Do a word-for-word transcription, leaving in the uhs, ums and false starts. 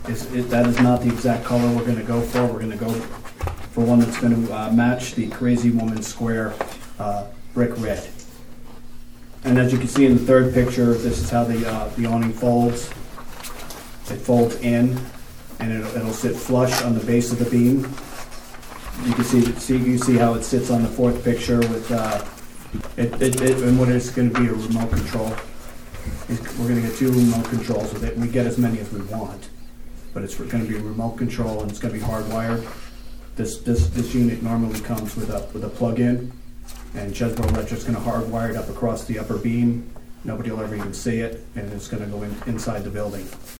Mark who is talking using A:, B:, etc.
A: is, is- that is not the exact color we're gonna go for. We're gonna go for one that's gonna uh, match the Crazy Woman Square uh, brick red. And as you can see in the third picture, this is how the, uh, the awning folds. It folds in, and it'll, it'll sit flush on the base of the beam. You can see, see you see how it sits on the fourth picture with, uh, it, it, it, and what is going to be a remote control. We're going to get two remote controls with it, and we get as many as we want. But it's going to be a remote control, and it's going to be hardwired. This, this, this unit normally comes with a, with a plug-in, and Chesbro Electric's going to hardwire it up across the upper beam. Nobody will ever even see it, and it's going to go in, inside the building.